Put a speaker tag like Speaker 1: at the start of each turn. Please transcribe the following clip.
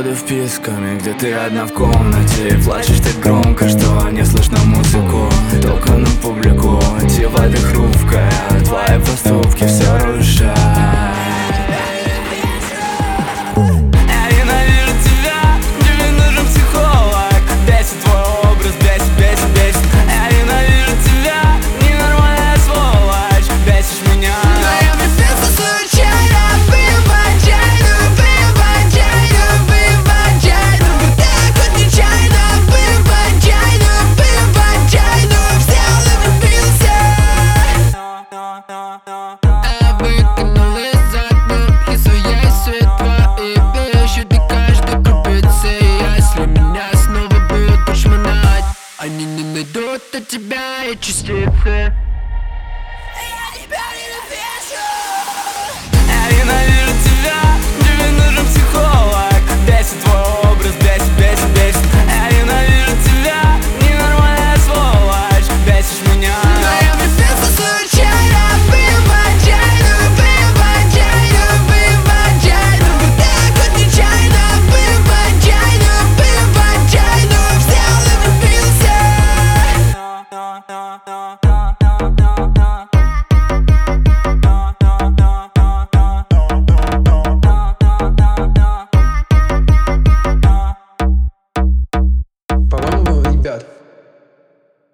Speaker 1: переводы вписками, где ты одна в комнате и плачешь так громко, что не слышно музыку, только на публику. Тело ты хрупкая, твои поступки все рушат.
Speaker 2: Они не найдут от тебя и частицы.